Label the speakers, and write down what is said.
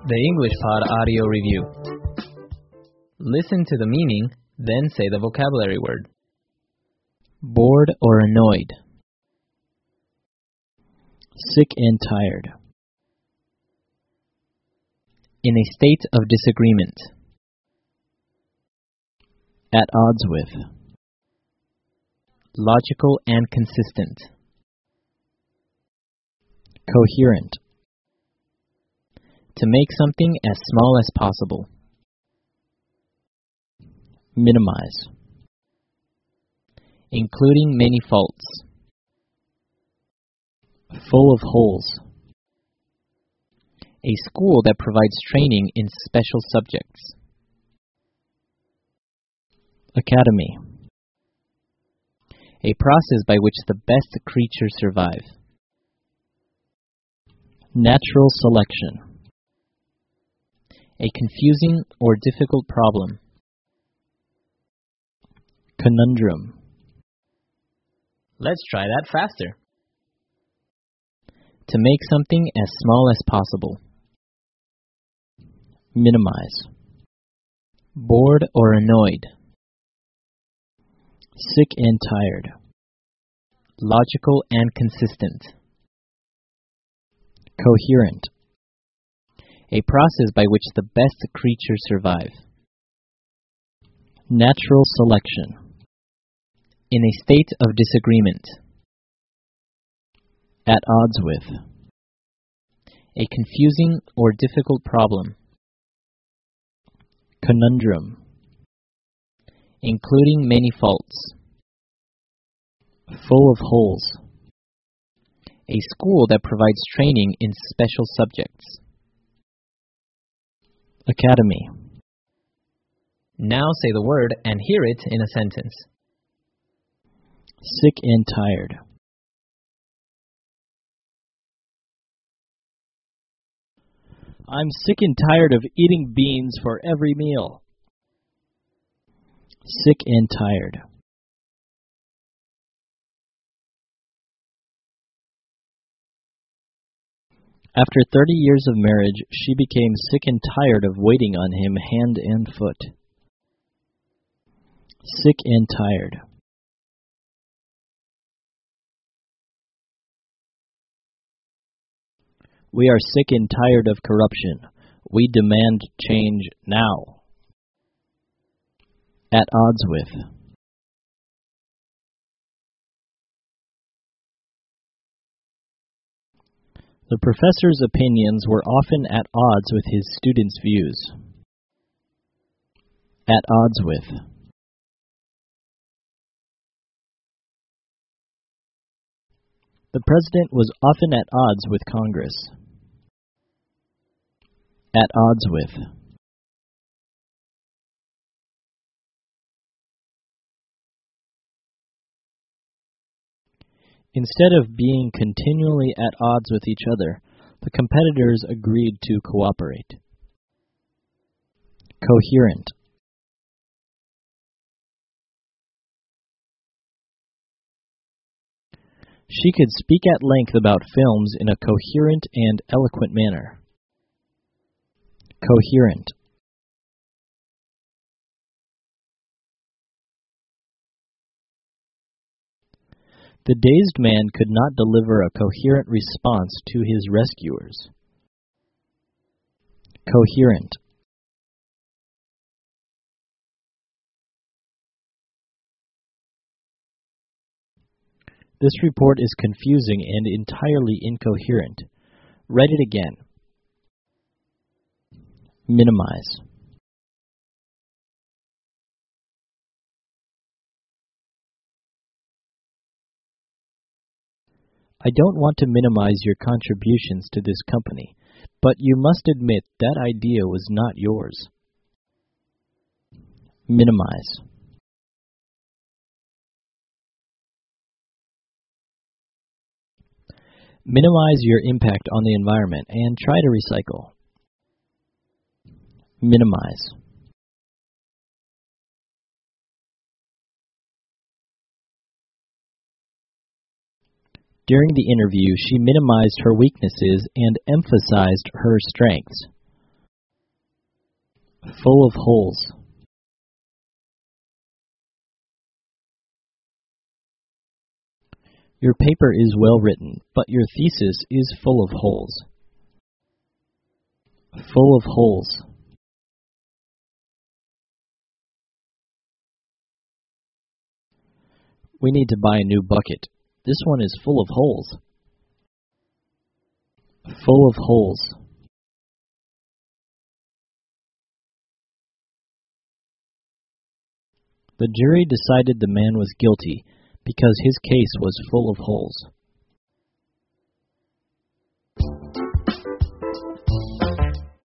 Speaker 1: The English Pod Audio Review. Listen to the meaning, then say the vocabulary word. Bored or annoyed.
Speaker 2: Sick and tired.
Speaker 1: In a state of disagreement.
Speaker 2: At odds with.
Speaker 1: Logical and consistent.
Speaker 2: Coherent.
Speaker 1: To make something as small as possible.
Speaker 2: Minimize.
Speaker 1: Including many faults.
Speaker 2: Full of holes.
Speaker 1: A school that provides training in special subjects.
Speaker 2: Academy.
Speaker 1: A process by which the best creatures survive.
Speaker 2: Natural selection.
Speaker 1: A confusing or difficult problem.
Speaker 2: Conundrum.
Speaker 1: Let's try that faster. To make something as small as possible.
Speaker 2: Minimize.
Speaker 1: Bored or annoyed.
Speaker 2: Sick and tired.
Speaker 1: Logical and consistent.
Speaker 2: Coherent.
Speaker 1: A process by which the best creatures survive.
Speaker 2: Natural selection.
Speaker 1: In a state of disagreement.
Speaker 2: At odds with.
Speaker 1: A confusing or difficult problem.
Speaker 2: Conundrum.
Speaker 1: Including many faults.
Speaker 2: Full of holes.
Speaker 1: A school that provides training in special subjects.
Speaker 2: Academy.
Speaker 1: Now say the word and hear it in a sentence.
Speaker 2: Sick and tired. I'm sick and tired of eating beans for every meal. Sick and tired. After 30 years of marriage, she became sick and tired of waiting on him hand and foot. Sick and tired. We are sick and tired of corruption. We demand change now. At odds with. The professor's opinions were often at odds with his students' views. At odds with. The president was often at odds with Congress. At odds with. Instead of being continually at odds with each other, the competitors agreed to cooperate. Coherent. She could speak at length about films in a coherent and eloquent manner. Coherent. The dazed man could not deliver a coherent response to his rescuers. Coherent. This report is confusing and entirely incoherent. Read it again. Minimize. I don't want to minimize your contributions to this company, but you must admit that idea was not yours. Minimize. Minimize your impact on the environment and try to recycle. Minimize. During the interview, she minimized her weaknesses and emphasized her strengths. Full of holes. Your paper is well written, but your thesis is full of holes. Full of holes. We need to buy a new bucket. This one is full of holes. Full of holes. The jury decided the man was guilty because his case was full of holes.